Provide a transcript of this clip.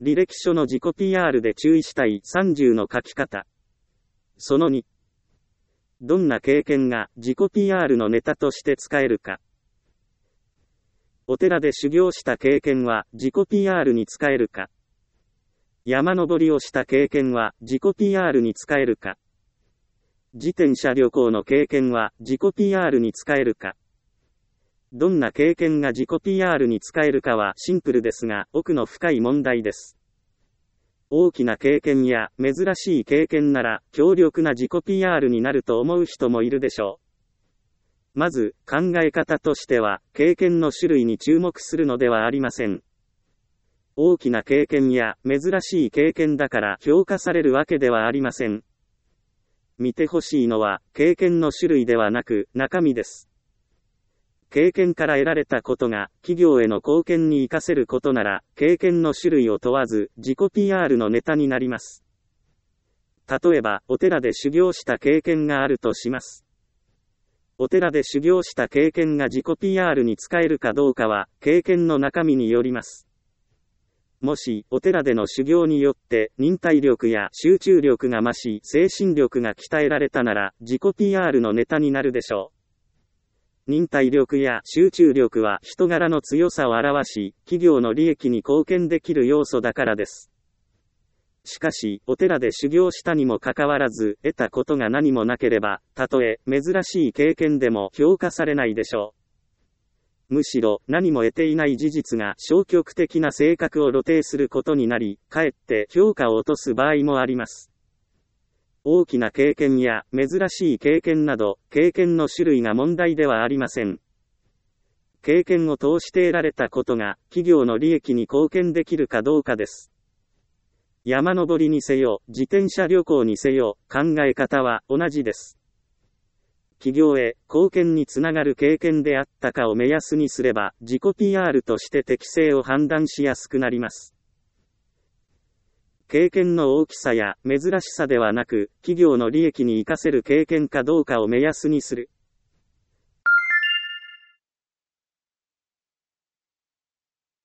履歴書の自己 PR で注意したい30の書き方。その2。どんな経験が自己 PR のネタとして使えるか。お寺で修行した経験は自己 PR に使えるか。山登りをした経験は自己 PR に使えるか。自転車旅行の経験は自己 PR に使えるか。どんな経験が自己 PR に使えるかはシンプルですが、奥の深い問題です。大きな経験や珍しい経験なら強力な自己 PR になると思う人もいるでしょう。まず、考え方としては、経験の種類に注目するのではありません。大きな経験や珍しい経験だから評価されるわけではありません。見てほしいのは、経験の種類ではなく、中身です。経験から得られたことが、企業への貢献に活かせることなら、経験の種類を問わず、自己 PR のネタになります。例えば、お寺で修行した経験があるとします。お寺で修行した経験が自己 PR に使えるかどうかは、経験の中身によります。もし、お寺での修行によって、忍耐力や集中力が増し、精神力が鍛えられたなら、自己 PR のネタになるでしょう。忍耐力や集中力は人柄の強さを表し、企業の利益に貢献できる要素だからです。しかし、お寺で修行したにもかかわらず、得たことが何もなければ、たとえ珍しい経験でも評価されないでしょう。むしろ、何も得ていない事実が消極的な性格を露呈することになり、かえって評価を落とす場合もあります。大きな経験や珍しい経験など、経験の種類が問題ではありません。経験を通して得られたことが、企業の利益に貢献できるかどうかです。山登りにせよ、自転車旅行にせよ、考え方は同じです。企業へ貢献につながる経験であったかを目安にすれば、自己 PR として適性を判断しやすくなります。経験の大きさや珍しさではなく、企業の利益に活かせる経験かどうかを目安にする。